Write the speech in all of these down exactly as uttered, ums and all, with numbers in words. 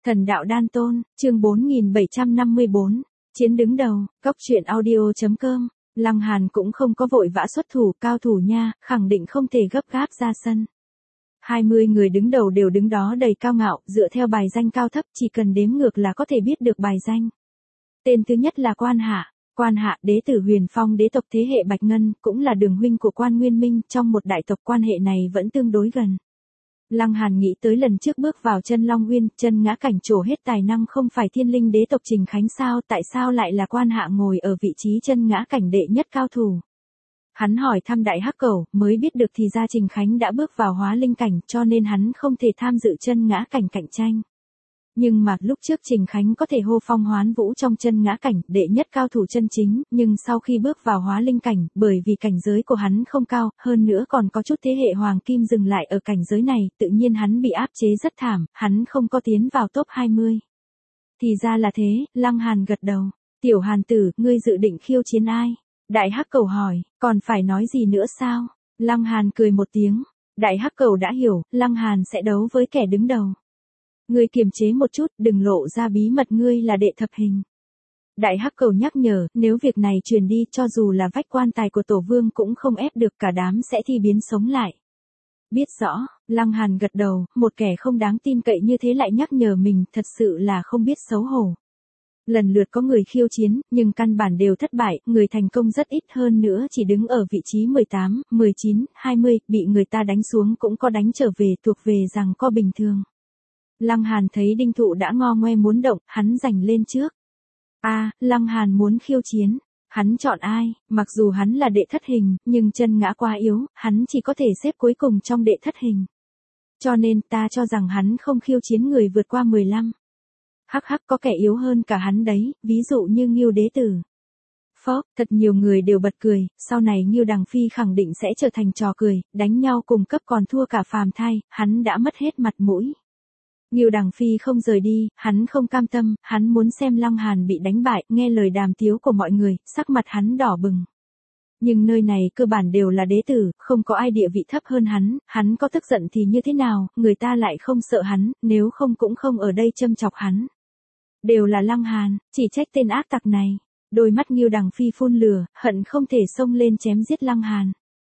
Thần đạo đan tôn, chương bốn nghìn bảy trăm năm mươi bốn, chiến đứng đầu, cốc truyện audio.com, Lăng Hàn cũng không có vội vã xuất thủ, cao thủ nha, khẳng định không thể gấp gáp ra sân. hai mươi người đứng đầu đều đứng đó đầy cao ngạo, dựa theo bài danh cao thấp chỉ cần đếm ngược là có thể biết được bài danh. Tên thứ nhất là Quan Hạ. Quan Hạ, đế tử Huyền Phong đế tộc thế hệ Bạch Ngân, cũng là đường huynh của Quan Nguyên Minh, trong một đại tộc quan hệ này vẫn tương đối gần. Lăng Hàn nghĩ tới lần trước bước vào chân Long Nguyên, chân ngã cảnh trổ hết tài năng không phải thiên linh đế tộc Trình Khánh sao, tại sao lại là Quan Hạ ngồi ở vị trí chân ngã cảnh đệ nhất cao thủ. Hắn hỏi thăm Đại Hắc Cẩu, mới biết được thì ra Trình Khánh đã bước vào hóa linh cảnh, cho nên hắn không thể tham dự chân ngã cảnh cạnh tranh. Nhưng mà lúc trước Trình Khánh có thể hô phong hoán vũ trong chân ngã cảnh, đệ nhất cao thủ chân chính, nhưng sau khi bước vào hóa linh cảnh, bởi vì cảnh giới của hắn không cao, hơn nữa còn có chút thế hệ hoàng kim dừng lại ở cảnh giới này, tự nhiên hắn bị áp chế rất thảm, hắn không có tiến vào top hai mươi. Thì ra là thế, Lăng Hàn gật đầu. Tiểu Hàn tử, ngươi dự định khiêu chiến ai? Đại Hắc Cẩu hỏi, còn phải nói gì nữa sao? Lăng Hàn cười một tiếng. Đại Hắc Cẩu đã hiểu, Lăng Hàn sẽ đấu với kẻ đứng đầu. Ngươi kiềm chế một chút, đừng lộ ra bí mật ngươi là đệ thập hình. Đại Hắc Cẩu nhắc nhở, nếu việc này truyền đi cho dù là vách quan tài của tổ vương cũng không ép được, cả đám sẽ thi biến sống lại. Biết rõ, Lăng Hàn gật đầu, một kẻ không đáng tin cậy như thế lại nhắc nhở mình, thật sự là không biết xấu hổ. Lần lượt có người khiêu chiến, nhưng căn bản đều thất bại, người thành công rất ít, hơn nữa chỉ đứng ở vị trí mười tám, mười chín, hai mươi, bị người ta đánh xuống cũng có đánh trở về, thuộc về rằng co bình thường. Lăng Hàn thấy Đinh Thụ đã ngo ngoe muốn động, hắn giành lên trước. A, à, Lăng Hàn muốn khiêu chiến. Hắn chọn ai? Mặc dù hắn là đệ thất hình, nhưng chân ngã quá yếu, hắn chỉ có thể xếp cuối cùng trong đệ thất hình. Cho nên ta cho rằng hắn không khiêu chiến người vượt qua mười lăm. Hắc hắc, có kẻ yếu hơn cả hắn đấy, ví dụ như Ngưu đế tử. Phốc, thật nhiều người đều bật cười, sau này Ngưu Đằng Phi khẳng định sẽ trở thành trò cười, đánh nhau cùng cấp còn thua cả phàm thai, hắn đã mất hết mặt mũi. Ngưu Đằng Phi không rời đi, hắn không cam tâm, hắn muốn xem Lăng Hàn bị đánh bại, nghe lời đàm tiếu của mọi người, sắc mặt hắn đỏ bừng. Nhưng nơi này cơ bản đều là đế tử, không có ai địa vị thấp hơn hắn, hắn có tức giận thì như thế nào, người ta lại không sợ hắn, nếu không cũng không ở đây châm chọc hắn. Đều là Lăng Hàn, chỉ trách tên ác tặc này. Đôi mắt Ngưu Đằng Phi phun lửa, hận không thể xông lên chém giết Lăng Hàn.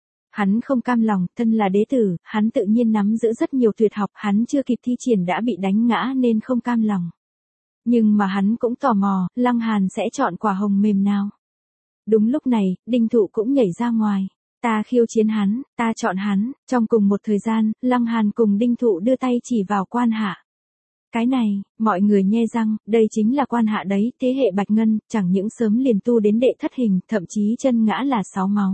Hắn không cam lòng, thân là đế tử, hắn tự nhiên nắm giữ rất nhiều tuyệt học, hắn chưa kịp thi triển đã bị đánh ngã nên không cam lòng. Nhưng mà hắn cũng tò mò, Lăng Hàn sẽ chọn quả hồng mềm nào. Đúng lúc này, Đinh Thụ cũng nhảy ra ngoài. Ta khiêu chiến hắn, ta chọn hắn. Trong cùng một thời gian, Lăng Hàn cùng Đinh Thụ đưa tay chỉ vào Quan Hạ. Cái này, mọi người nhe răng, đây chính là Quan Hạ đấy, thế hệ Bạch Ngân, chẳng những sớm liền tu đến đệ thất hình, thậm chí chân ngã là sáu máu.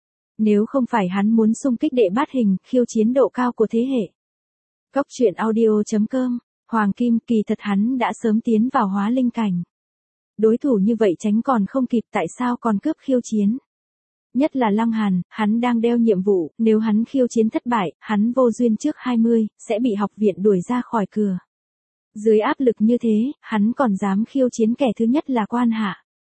Nếu không phải hắn muốn xung kích đệ bát hình, khiêu chiến độ cao của thế hệ. Cốc truyện audio.com, Hoàng Kim, kỳ thật hắn đã sớm tiến vào hóa linh cảnh. Đối thủ như vậy tránh còn không kịp, tại sao còn cướp khiêu chiến. Nhất là Lăng Hàn, hắn đang đeo nhiệm vụ, nếu hắn khiêu chiến thất bại, hắn vô duyên trước hai mươi, sẽ bị học viện đuổi ra khỏi cửa. Dưới áp lực như thế, hắn còn dám khiêu chiến kẻ thứ nhất là Quan Hạ.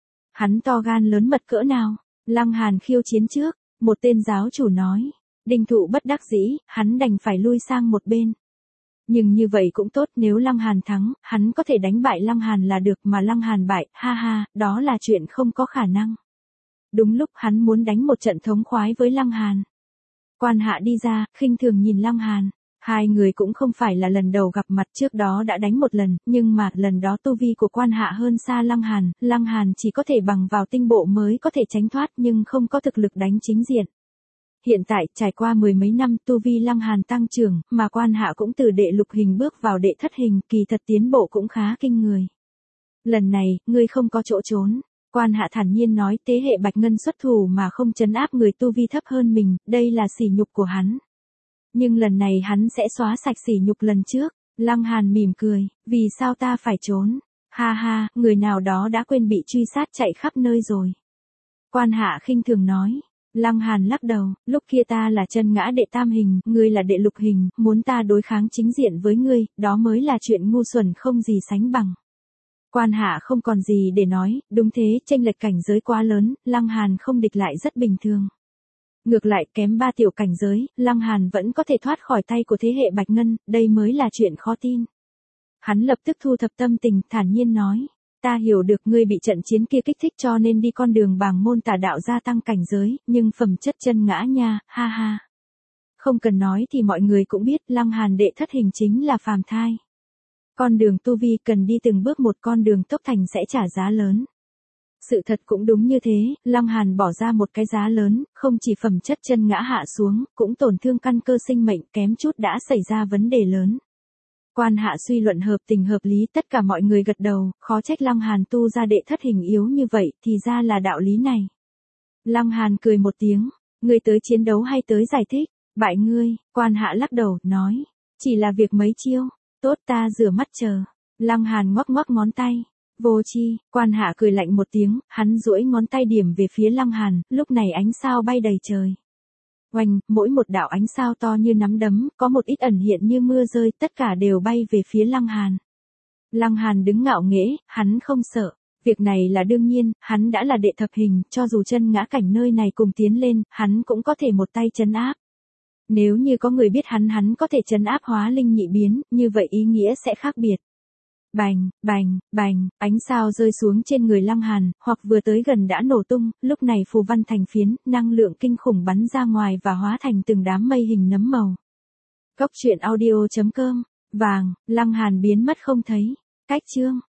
Hắn to gan lớn mật cỡ nào, Lăng Hàn khiêu chiến trước. Một tên giáo chủ nói, Đinh Thụ bất đắc dĩ, hắn đành phải lui sang một bên. Nhưng như vậy cũng tốt, nếu Lăng Hàn thắng, hắn có thể đánh bại Lăng Hàn là được, mà Lăng Hàn bại, ha ha, đó là chuyện không có khả năng. Đúng lúc hắn muốn đánh một trận thống khoái với Lăng Hàn. Quan Hạ đi ra, khinh thường nhìn Lăng Hàn. Hai người cũng không phải là lần đầu gặp mặt, trước đó đã đánh một lần, nhưng mà lần đó tu vi của Quan Hạ hơn xa Lăng Hàn, Lăng Hàn chỉ có thể bằng vào tinh bộ mới có thể tránh thoát nhưng không có thực lực đánh chính diện. Hiện tại, trải qua mười mấy năm tu vi Lăng Hàn tăng trưởng, mà Quan Hạ cũng từ đệ lục hình bước vào đệ thất hình, kỳ thật tiến bộ cũng khá kinh người. Lần này, ngươi không có chỗ trốn. Quan Hạ thản nhiên nói, thế hệ Bạch Ngân xuất thủ mà không trấn áp người tu vi thấp hơn mình, đây là sỉ nhục của hắn. Nhưng lần này hắn sẽ xóa sạch sỉ nhục lần trước. Lăng Hàn mỉm cười, vì sao ta phải trốn? Ha ha, người nào đó đã quên bị truy sát chạy khắp nơi rồi. Quan Hạ khinh thường nói. Lăng Hàn lắc đầu, lúc kia ta là chân ngã đệ tam hình, ngươi là đệ lục hình, muốn ta đối kháng chính diện với ngươi, đó mới là chuyện ngu xuẩn không gì sánh bằng. Quan Hạ không còn gì để nói, đúng thế, chênh lệch cảnh giới quá lớn, Lăng Hàn không địch lại rất bình thường. Ngược lại kém ba tiểu cảnh giới, Lăng Hàn vẫn có thể thoát khỏi tay của thế hệ Bạch Ngân, đây mới là chuyện khó tin. Hắn lập tức thu thập tâm tình, thản nhiên nói. Ta hiểu được ngươi bị trận chiến kia kích thích cho nên đi con đường bàng môn tà đạo gia tăng cảnh giới, nhưng phẩm chất chân ngã nha, ha ha. Không cần nói thì mọi người cũng biết Lăng Hàn đệ thất hình chính là phàm thai. Con đường tu vi cần đi từng bước một, con đường tốc thành sẽ trả giá lớn. Sự thật cũng đúng như thế, Lăng Hàn bỏ ra một cái giá lớn, không chỉ phẩm chất chân ngã hạ xuống, cũng tổn thương căn cơ sinh mệnh, kém chút đã xảy ra vấn đề lớn. Quan Hạ suy luận hợp tình hợp lý, tất cả mọi người gật đầu, khó trách Lăng Hàn tu ra đệ thất hình yếu như vậy, thì ra là đạo lý này. Lăng Hàn cười một tiếng, ngươi tới chiến đấu hay tới giải thích? Bại ngươi. Quan Hạ lắc đầu, nói, chỉ là việc mấy chiêu, tốt ta rửa mắt chờ. Lăng Hàn ngoắc ngoắc ngón tay. Vô chi. Quan Hạ cười lạnh một tiếng, hắn duỗi ngón tay điểm về phía Lăng Hàn, lúc này ánh sao bay đầy trời. Oanh, mỗi một đạo ánh sao to như nắm đấm, có một ít ẩn hiện như mưa rơi, tất cả đều bay về phía Lăng Hàn. Lăng Hàn đứng ngạo nghễ, hắn không sợ. Việc này là đương nhiên, hắn đã là đệ thập hình, cho dù chân ngã cảnh nơi này cùng tiến lên, hắn cũng có thể một tay trấn áp. Nếu như có người biết hắn hắn có thể trấn áp hóa linh nhị biến, như vậy ý nghĩa sẽ khác biệt. Bành, bành, bành, ánh sao rơi xuống trên người Lăng Hàn, hoặc vừa tới gần đã nổ tung, lúc này phù văn thành phiến, năng lượng kinh khủng bắn ra ngoài và hóa thành từng đám mây hình nấm màu. Cốc truyện audio chấm com, vàng, Lăng Hàn biến mất không thấy. Cách chương